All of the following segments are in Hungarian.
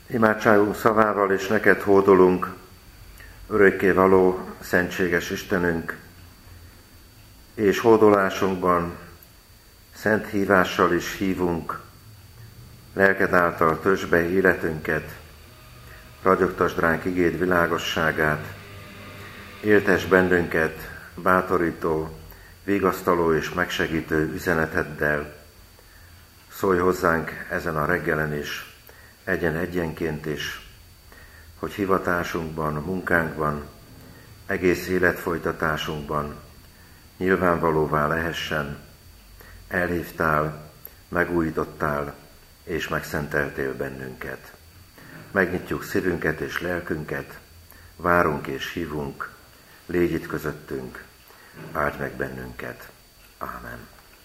Imádságunk szavával és neked hódolunk, örökkévaló, szentséges Istenünk, és hódolásunkban szent hívással is hívunk, lelked által töltsd be életünket, ragyogtasd ránk igéd világosságát, éltess bennünket bátorító, vigasztaló és megsegítő üzeneteddel. Szólj hozzánk ezen a reggelen is, egyenként is, hogy hivatásunkban, munkánkban, egész életfolytatásunkban nyilvánvalóvá lehessen, elhívtál, megújítottál és megszenteltél bennünket. Megnyitjuk szívünket és lelkünket, várunk és hívunk, légy itt közöttünk, áldj meg bennünket. Ámen.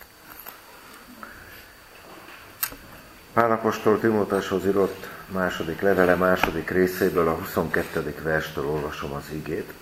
Pál apostol Timóteushoz írott második levele második részéből a 22. verstől olvasom az igét.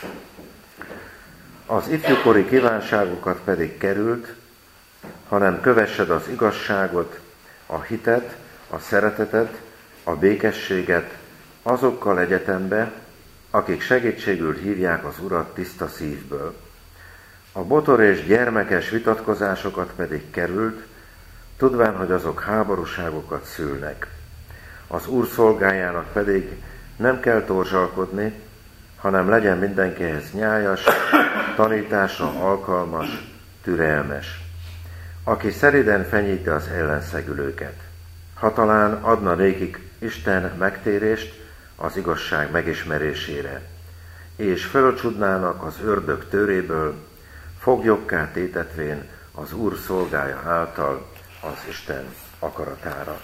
Az ifjúkori kívánságokat pedig került, hanem kövessed az igazságot, a hitet, a szeretetet, a békességet azokkal egyetembe, akik segítségül hívják az Urat tiszta szívből. A botor és gyermekes vitatkozásokat pedig került, tudván, hogy azok háborúságokat szülnek. Az Úr szolgájának pedig nem kell torzsalkodni, hanem legyen mindenkihez nyájas, tanításra alkalmas, türelmes, aki szeriden fenyíti az ellenszegülőket. Ha talán adna nékik Isten megtérést az igazság megismerésére, és fölcsudnának az ördög töréből, foglyokká tétetvén az Úr szolgája által az Isten akaratára.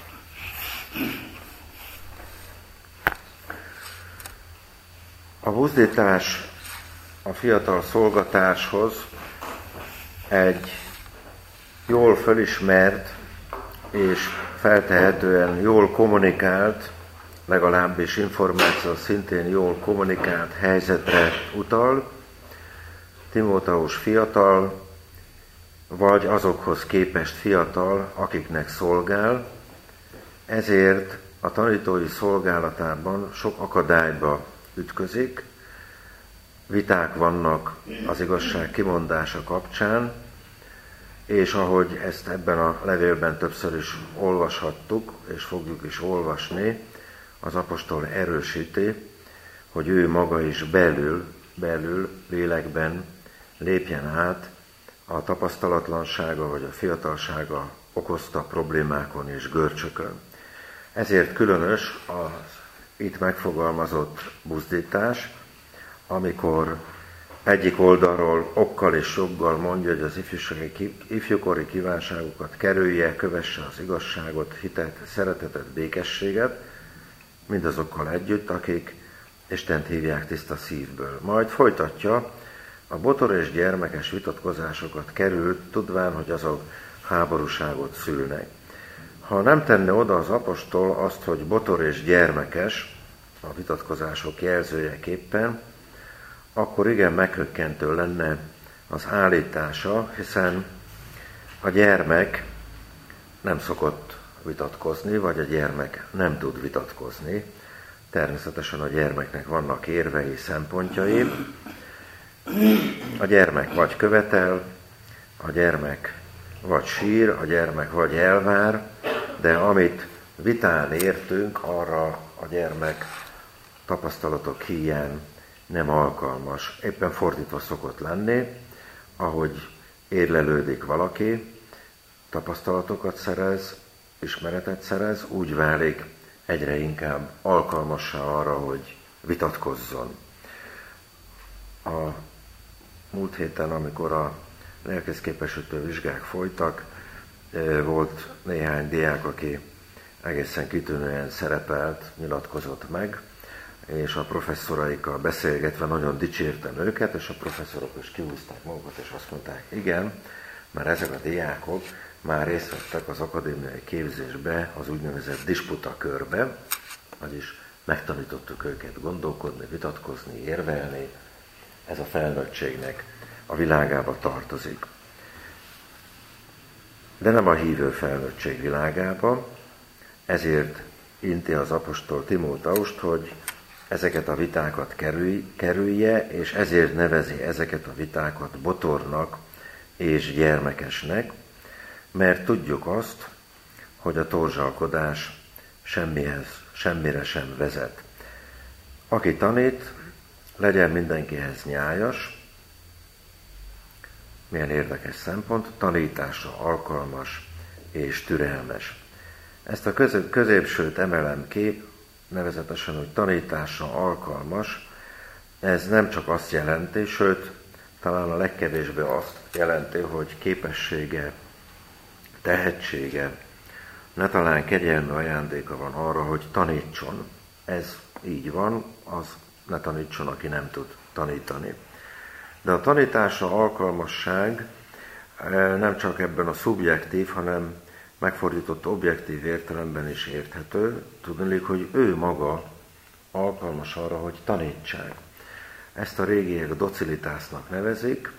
A buzdítás a fiatal szolgatárshoz egy jól felismert és feltehetően jól kommunikált, legalábbis információ szintén jól kommunikált helyzetre utal. Timóteus fiatal, vagy azokhoz képest fiatal, akiknek szolgál, ezért a tanítói szolgálatában sok akadályba ütközik, viták vannak az igazság kimondása kapcsán, és ahogy ezt ebben a levélben többször is olvashattuk, és fogjuk is olvasni, az apostol erősíti, hogy ő maga is belül lélekben lépjen át a tapasztalatlansága vagy a fiatalsága okozta problémákon és görcsökön. Ezért különös az itt megfogalmazott buzdítás, amikor egyik oldalról okkal és joggal mondja, hogy az ifjúkori kívánságokat kerülje, kövesse az igazságot, hitet, szeretetet, békességet, mindazokkal együtt, akik Istent hívják tiszta szívből. Majd folytatja, a botor és gyermekes vitatkozásokat került, tudván, hogy azok háborúságot szülnek. Ha nem tenne oda az apostol azt, hogy botor és gyermekes a vitatkozások jelzőjeképpen, akkor igen meghökkentő lenne az állítása, hiszen a gyermek nem szokott vitatkozni, vagy a gyermek nem tud vitatkozni. Természetesen a gyermeknek vannak érvei, szempontjai. A gyermek vagy követel, a gyermek vagy sír, a gyermek vagy elvár, de amit vitán értünk, arra a gyermek tapasztalatok híján nem alkalmas. Éppen fordítva szokott lenni, ahogy érlelődik valaki, tapasztalatokat szerez, ismeretet szerez, úgy válik egyre inkább alkalmassá arra, hogy vitatkozzon. A múlt héten, amikor a lelkészképesítő vizsgák folytak, volt néhány diák, aki egészen kitűnően szerepelt, nyilatkozott meg, és a professzoraikkal beszélgetve nagyon dicsértem őket, és a professzorok is kihúzták magukat, és azt mondták, igen, mert ezek a diákok már részt vettek az akadémiai képzésbe, az úgynevezett disputa körbe, vagyis megtanítottuk őket gondolkodni, vitatkozni, érvelni, ez a felnőttségnek a világába tartozik. De nem a hívő felnőttség világába, ezért inti az apostol Timóteust, hogy ezeket a vitákat kerülje, és ezért nevezi ezeket a vitákat botornak és gyermekesnek, mert tudjuk azt, hogy a torzsalkodás semmire sem vezet. Aki tanít, legyen mindenkihez nyájas, milyen érdekes szempont, tanításra alkalmas és türelmes. Ezt a középsőt emelem ki, nevezetesen, hogy tanításra alkalmas, ez nem csak azt jelenti, sőt, talán a legkevésbé azt jelenti, hogy képessége, tehetsége, ne talán kegyelmi ajándéka van arra, hogy tanítson. Ez így van, az ne tanítson, aki nem tud tanítani. De a tanításra alkalmasság nem csak ebben a szubjektív, hanem megfordított objektív értelemben is érthető. Tudniillik, hogy ő maga alkalmas arra, hogy tanítsák. Ezt a régiek docilitásnak nevezik.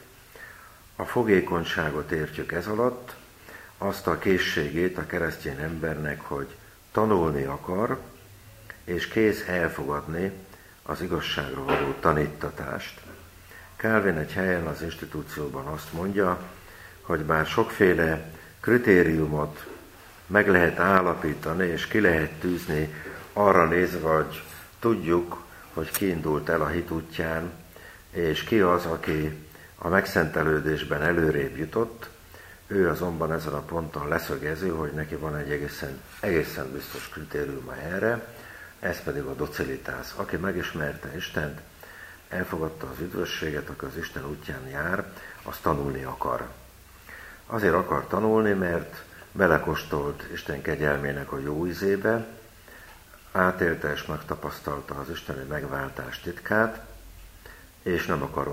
A fogékonyságot értjük ez alatt, azt a készségét a keresztény embernek, hogy tanulni akar, és kész elfogadni az igazságra való tanítatást. Calvin egy helyen az institúcióban azt mondja, hogy bár sokféle kritériumot meg lehet állapítani, és ki lehet tűzni arra nézve, hogy tudjuk, hogy ki indult el a hit útján, és ki az, aki a megszentelődésben előrébb jutott, ő azonban ezen a ponton leszögezi, hogy neki van egy egészen biztos kritériuma erre, ez pedig a docilitás. Aki megismerte Istent, elfogadta az üdvösséget, aki az Isten útján jár, az tanulni akar. Azért akar tanulni, mert belekóstolt Isten kegyelmének a jó ízébe, átélte és megtapasztalta az isteni megváltás titkát, és nem akar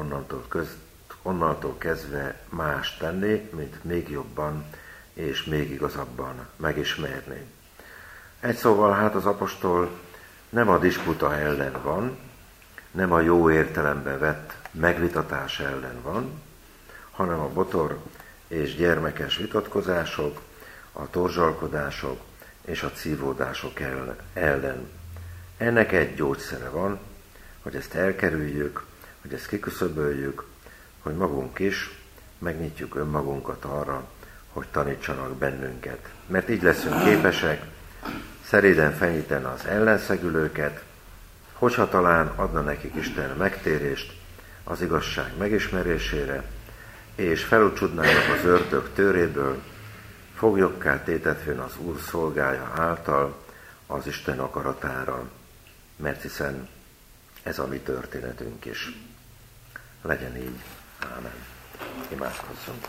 onnantól kezdve más tenni, mint még jobban és még igazabban megismerni. Egy szóval hát az apostol nem a disputa ellen van, nem a jó értelemben vett megvitatás ellen van, hanem a botor és gyermekes vitatkozások, a torzsalkodások és a cívódások ellen. Ennek egy gyógyszere van, hogy ezt elkerüljük, hogy ezt kiküszöböljük, hogy magunk is megnyitjuk önmagunkat arra, hogy tanítsanak bennünket. Mert így leszünk képesek szeréden fenyíteni az ellenszegülőket, hogyha talán adna nekik Isten megtérést az igazság megismerésére, és felucsudnának az ördög tőréből, foglyokká tétetvén az Úr szolgája által az Isten akaratára, mert hiszen ez a mi történetünk is. Legyen így. Ámen. Imádkozzunk.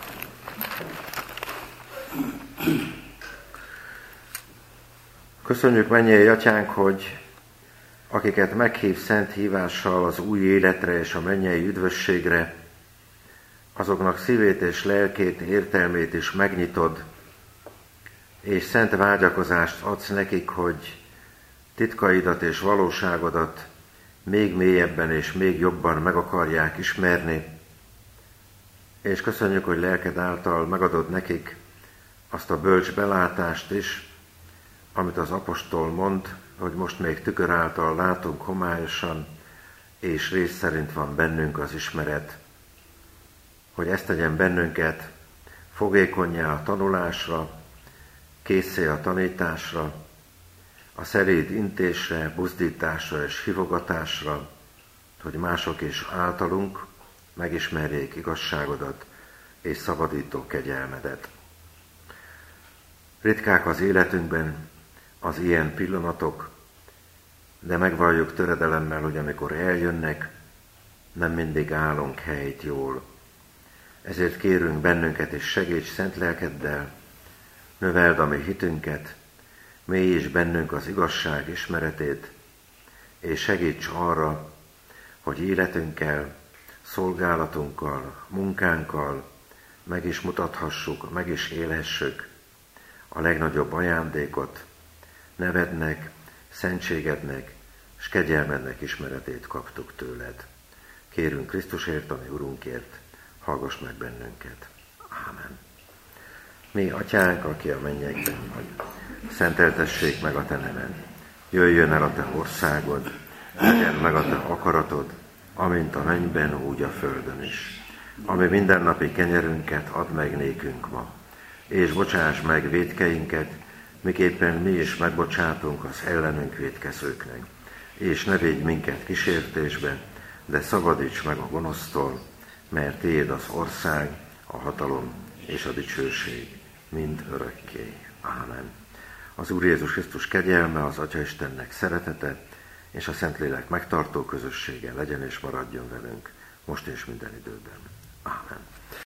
Köszönjük, mennyei Atyánk, hogy akiket meghív szent hívással az új életre és a mennyei üdvösségre, azoknak szívét és lelkét, értelmét is megnyitod, és szent vágyakozást adsz nekik, hogy titkaidat és valóságodat még mélyebben és még jobban meg akarják ismerni, és köszönjük, hogy lelked által megadod nekik azt a bölcs belátást is, amit az apostol mond, hogy most még tükör által látunk homályosan, és rész szerint van bennünk az ismeret, hogy ezt tegyen bennünket fogékonnyá a tanulásra, készé a tanításra, a szeréd intésre, buzdításra és hívogatásra, hogy mások is általunk megismerjék igazságodat és szabadító kegyelmedet. Ritkák az életünkben az ilyen pillanatok, de megvalljuk töredelemmel, hogy amikor eljönnek, nem mindig állunk helyt jól. Ezért kérünk bennünket és segíts szent lelkeddel, növeld a mi hitünket, mélyíts bennünk az igazság ismeretét, és segíts arra, hogy életünkkel, szolgálatunkkal, munkánkkal meg is mutathassuk, meg is élhessük a legnagyobb ajándékot, nevednek, szentségednek és kegyelmednek ismeretét kaptuk tőled. Kérünk Krisztusért, ami Urunkért, hallgass meg bennünket. Ámen. Mi, Atyánk, aki a mennyekben vagy, szenteltessék meg a te neved. jöjjön el a te országod, legyen meg a te akaratod, amint a mennyben, úgy a földön is. Ami mindennapi kenyerünket add meg nékünk ma, és bocsáss meg vétkeinket, miképpen mi is megbocsátunk az ellenünk vétkezőknek. És ne védj minket kísértésbe, de szabadíts meg a gonosztól, mert tiéd az ország, a hatalom és a dicsőség mind örökké. Ámen. Az Úr Jézus Krisztus kegyelme, az Atya Istennek szeretete, és a Szentlélek megtartó közössége legyen és maradjon velünk, most és minden időben. Ámen.